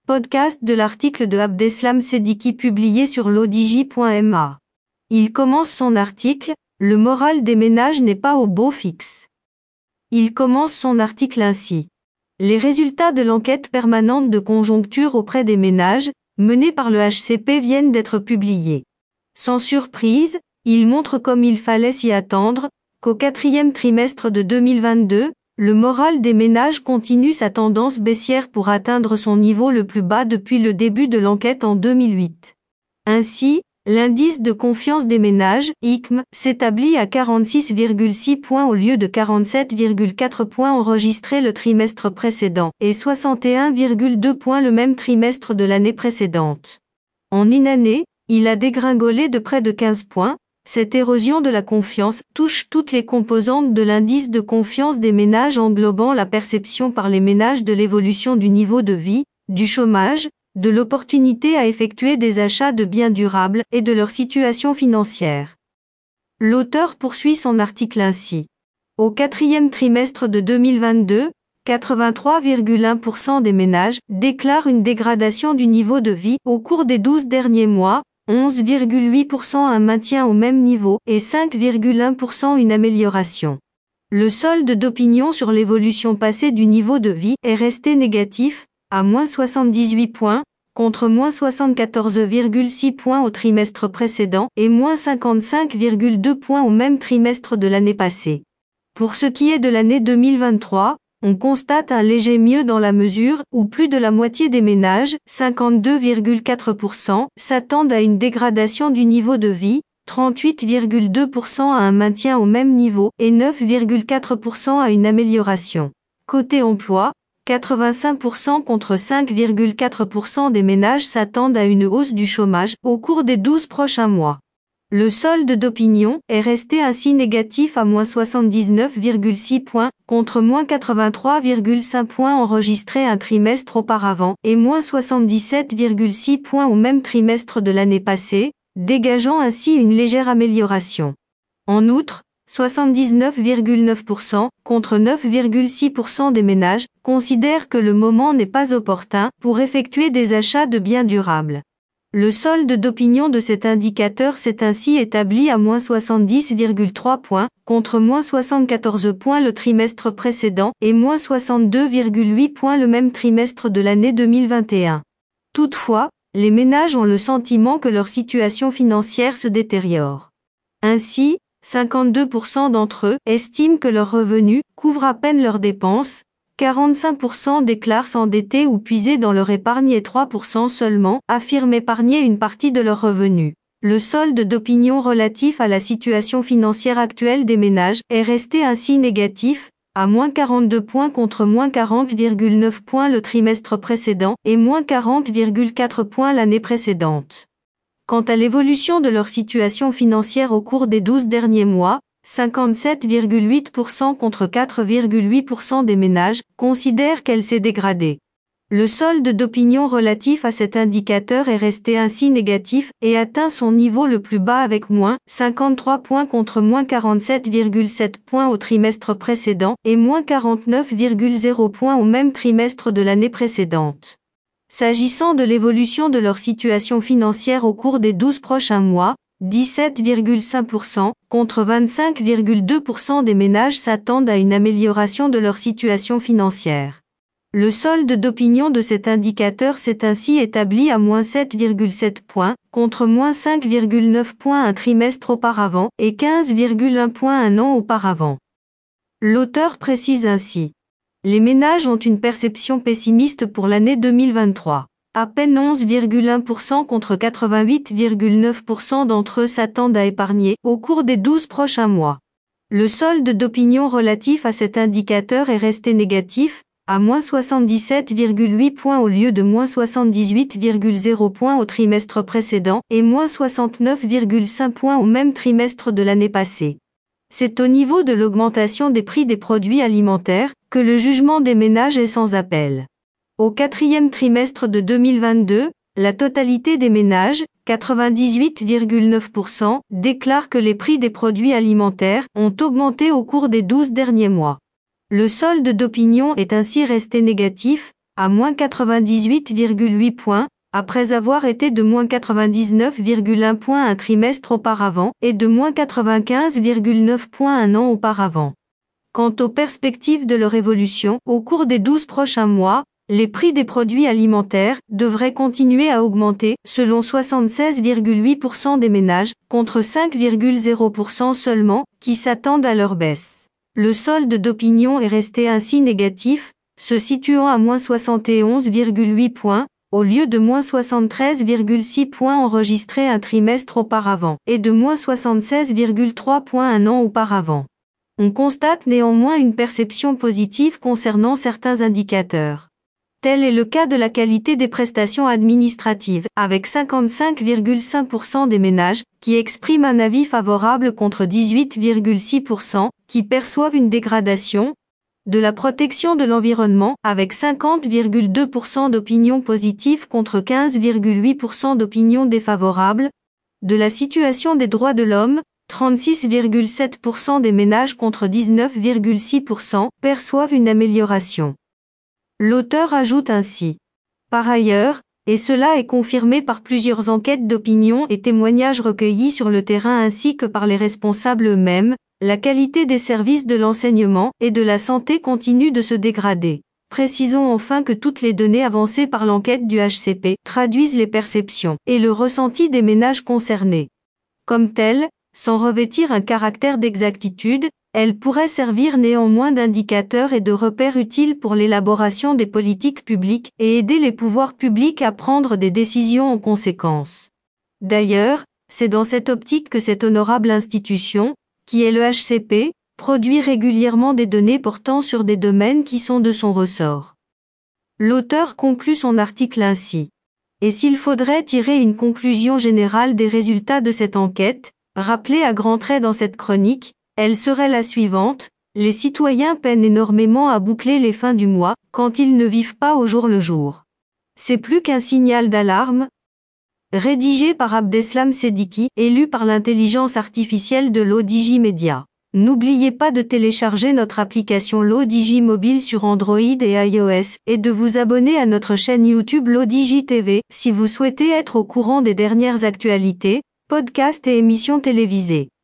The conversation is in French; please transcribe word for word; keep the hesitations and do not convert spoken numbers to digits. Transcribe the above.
Podcast de l'article de Abdeslam Seddiqui publié sur l'odj point m a. Il commence son article « Le moral des ménages n'est pas au beau fixe ». Il commence son article ainsi. Les résultats de l'enquête permanente de conjoncture auprès des ménages, menée par le H C P viennent d'être publiés. Sans surprise, ils montrent comme il fallait s'y attendre, qu'au quatrième trimestre de deux mille vingt-deux, le moral des ménages continue sa tendance baissière pour atteindre son niveau le plus bas depuis le début de l'enquête en deux mille huit. Ainsi, l'indice de confiance des ménages, I C M, s'établit à quarante-six virgule six points au lieu de quarante-sept virgule quatre points enregistrés le trimestre précédent, et soixante et un virgule deux points le même trimestre de l'année précédente. En une année, il a dégringolé de près de quinze points. Cette érosion de la confiance touche toutes les composantes de l'indice de confiance des ménages englobant la perception par les ménages de l'évolution du niveau de vie, du chômage, de l'opportunité à effectuer des achats de biens durables et de leur situation financière. L'auteur poursuit son article ainsi. Au quatrième trimestre de deux mille vingt-deux, quatre-vingt-trois virgule un pour cent des ménages déclarent une dégradation du niveau de vie au cours des douze derniers mois, onze virgule huit pour cent un maintien au même niveau et cinq virgule un pour cent une amélioration. Le solde d'opinion sur l'évolution passée du niveau de vie est resté négatif, à moins soixante-dix-huit points, contre moins soixante-quatorze virgule six points au trimestre précédent et moins cinquante-cinq virgule deux points au même trimestre de l'année passée. Pour ce qui est de l'année deux mille vingt-trois, on constate un léger mieux dans la mesure où plus de la moitié des ménages, cinquante-deux virgule quatre pour cent, s'attendent à une dégradation du niveau de vie, trente-huit virgule deux pour cent à un maintien au même niveau et neuf virgule quatre pour cent à une amélioration. Côté emploi, quatre-vingt-cinq pour cent contre cinq virgule quatre pour cent des ménages s'attendent à une hausse du chômage au cours des douze prochains mois. Le solde d'opinion est resté ainsi négatif à moins soixante-dix-neuf virgule six points, contre moins quatre-vingt-trois virgule cinq points enregistrés un trimestre auparavant et moins soixante-dix-sept virgule six points au même trimestre de l'année passée, dégageant ainsi une légère amélioration. En outre, soixante-dix-neuf virgule neuf pour cent, contre neuf virgule six pour cent des ménages, considèrent que le moment n'est pas opportun pour effectuer des achats de biens durables. Le solde d'opinion de cet indicateur s'est ainsi établi à moins soixante-dix virgule trois points, contre moins soixante-quatorze points le trimestre précédent et moins soixante-deux virgule huit points le même trimestre de l'année deux mille vingt et un. Toutefois, les ménages ont le sentiment que leur situation financière se détériore. Ainsi, cinquante-deux pour cent d'entre eux estiment que leurs revenus couvrent à peine leurs dépenses, quarante-cinq pour cent déclarent s'endetter ou puiser dans leur épargne et trois pour cent seulement affirment épargner une partie de leurs revenus. Le solde d'opinion relatif à la situation financière actuelle des ménages est resté ainsi négatif, à moins quarante-deux points contre moins quarante virgule neuf points le trimestre précédent et moins quarante virgule quatre points l'année précédente. Quant à l'évolution de leur situation financière au cours des douze derniers mois, cinquante-sept virgule huit pour cent contre quatre virgule huit pour cent des ménages considèrent qu'elle s'est dégradée. Le solde d'opinion relatif à cet indicateur est resté ainsi négatif et atteint son niveau le plus bas avec moins cinquante-trois points contre moins quarante-sept virgule sept points au trimestre précédent et moins quarante-neuf virgule zéro points au même trimestre de l'année précédente. S'agissant de l'évolution de leur situation financière au cours des douze prochains mois, dix-sept virgule cinq pour cent contre vingt-cinq virgule deux pour cent des ménages s'attendent à une amélioration de leur situation financière. Le solde d'opinion de cet indicateur s'est ainsi établi à moins sept virgule sept points, contre moins cinq virgule neuf points un trimestre auparavant et quinze virgule un points un an auparavant. L'auteur précise ainsi. Les ménages ont une perception pessimiste pour l'année deux mille vingt-trois. À peine onze virgule un pour cent contre quatre-vingt-huit virgule neuf pour cent d'entre eux s'attendent à épargner au cours des douze prochains mois. Le solde d'opinion relatif à cet indicateur est resté négatif, à moins soixante-dix-sept virgule huit points au lieu de moins soixante-dix-huit virgule zéro points au trimestre précédent et moins soixante-neuf virgule cinq points au même trimestre de l'année passée. C'est au niveau de l'augmentation des prix des produits alimentaires que le jugement des ménages est sans appel. Au quatrième trimestre de deux mille vingt-deux, la totalité des ménages, quatre-vingt-dix-huit virgule neuf pour cent, déclarent que les prix des produits alimentaires ont augmenté au cours des douze derniers mois. Le solde d'opinion est ainsi resté négatif, à moins quatre-vingt-dix-huit virgule huit points, après avoir été de moins quatre-vingt-dix-neuf virgule un points un trimestre auparavant et de moins quatre-vingt-quinze virgule neuf points un an auparavant. Quant aux perspectives de leur évolution, au cours des douze prochains mois, les prix des produits alimentaires devraient continuer à augmenter, selon soixante-seize virgule huit pour cent des ménages, contre cinq virgule zéro pour cent seulement, qui s'attendent à leur baisse. Le solde d'opinion est resté ainsi négatif, se situant à moins soixante et onze virgule huit points, au lieu de moins soixante-treize virgule six points enregistrés un trimestre auparavant, et de moins soixante-seize virgule trois points un an auparavant. On constate néanmoins une perception positive concernant certains indicateurs. Tel est le cas de la qualité des prestations administratives, avec cinquante-cinq virgule cinq pour cent des ménages qui expriment un avis favorable contre dix-huit virgule six pour cent qui perçoivent une dégradation, de la protection de l'environnement, avec cinquante virgule deux pour cent d'opinions positives contre quinze virgule huit pour cent d'opinions défavorables, de la situation des droits de l'homme, trente-six virgule sept pour cent des ménages contre dix-neuf virgule six pour cent perçoivent une amélioration. L'auteur ajoute ainsi. Par ailleurs, et cela est confirmé par plusieurs enquêtes d'opinion et témoignages recueillis sur le terrain ainsi que par les responsables eux-mêmes, la qualité des services de l'enseignement et de la santé continue de se dégrader. Précisons enfin que toutes les données avancées par l'enquête du H C P traduisent les perceptions et le ressenti des ménages concernés. Comme telles, sans revêtir un caractère d'exactitude, elles pourraient servir néanmoins d'indicateurs et de repères utiles pour l'élaboration des politiques publiques et aider les pouvoirs publics à prendre des décisions en conséquence. D'ailleurs, c'est dans cette optique que cette honorable institution, qui est le H C P, produit régulièrement des données portant sur des domaines qui sont de son ressort. L'auteur conclut son article ainsi. Et s'il faudrait tirer une conclusion générale des résultats de cette enquête, rappelée à grands traits dans cette chronique, elle serait la suivante: les citoyens peinent énormément à boucler les fins du mois, quand ils ne vivent pas au jour le jour. C'est plus qu'un signal d'alarme. Rédigé par Abdeslam Seddiqui et lu par l'intelligence artificielle de l'Odigi Media. N'oubliez pas de télécharger notre application l'Odigi mobile sur Android et iOS et de vous abonner à notre chaîne YouTube l'Odigi T V si vous souhaitez être au courant des dernières actualités, podcasts et émissions télévisées.